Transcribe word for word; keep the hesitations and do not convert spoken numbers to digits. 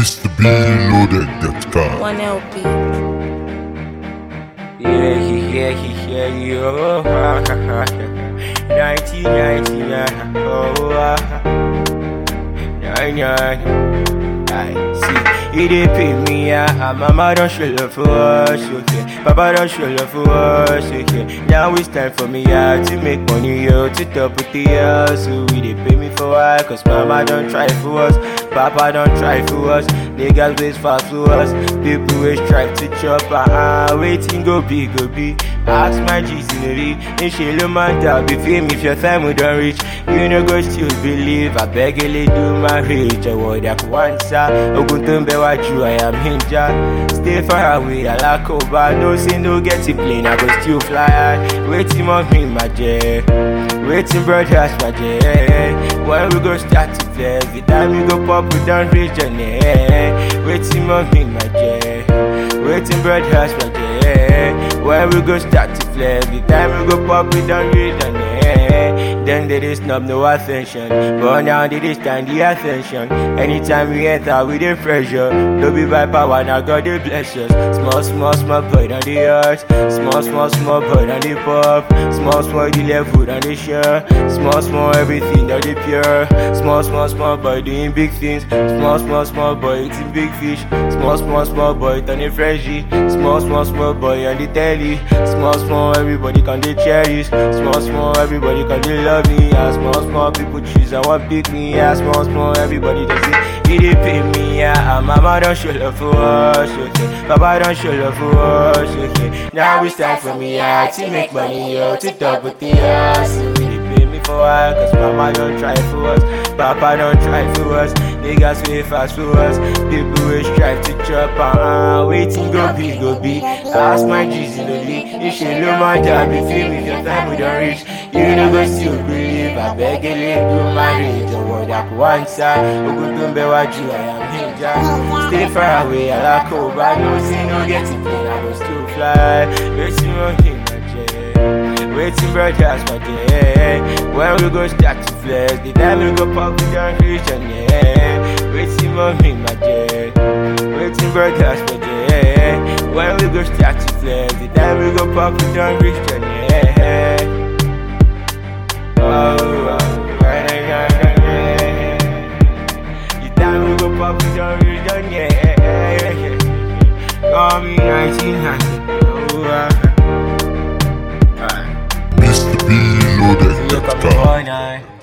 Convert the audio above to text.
Mister B loaded that car. One L P. Yeah, yeah, yeah, yeah, nineteen ninety-nine, oh, nine, nine, I see, he did pay me, ah, mama don't show love for us, okay, papa don't show love for us, okay, now it's time for me, yeah, to make money, yo, to top with the house, so we did pay me for why, cause mama don't try for us, papa don't try for us, niggas waste fast for us, people always try to chop, ah, uh, waiting go be, go be. Ask my G's in the league, and she look man down, be fame if your time we don't reach. You know go still believe, I beg you do my reach. I want that one side, Oguntumbe what you, I am hinja. Stay far away, I like over, no say no get it plane, I go still fly high. Waiting on me, my J. Waiting brothers, my J. When we go start to play, the time we go pop, we don't reach your name. Waiting on me, my J. Waiting brothers, my J. When we go start to play, the time we go pop, we don't reach your name. Then they just snub no attention, but now they just stand the attention. Anytime we enter with the pressure, don't be by power, now God they bless us. Small, small, small boy on the earth. Small, small, small boy on the pop. Small, small the left foot on the share. Small, small everything that they pure. Small, small, small boy doing big things. Small, small, small boy eating big fish. Small, small, small boy turning freshy. Small, small, small boy on the telly. Small, small everybody can they cherish. Small, small everybody can they love me. Yeah, small, small people choose and want pick me. Yeah, small, small everybody just say he they pay me. Yeah, and mama don't show love for us, okay. Papa don't show love for us, okay. Now it's time for me, yeah, to make money, yo, to talk with the ass. So we they pay me for why, cause mama don't try for us, papa don't try for us. Niggas way fast for us, people always try to chop, uh-uh. Waiting go be, go be. Ask my G's in the league, you should know my job, if you if your time we don't reach. You know go still believe, I beg you do my rage. I want that one side, Oguntumbe what you, I am hinja. Stay far away, I like over, no say no get it plane, I go still fly. Waiting on him, my J. Waiting brothers, my J. When we go start to flex, the time we go pop, we don't reach and yeah. Waiting on me, my J. Waiting brothers, my J. When we go start to flex, the time we go pop, we don't reach and yeah. Oh, oh, right, right, right, right. The time we go pop, we don't reach and yeah. Call me nineteen hundred. Oh, Mister B loaded that car. uh,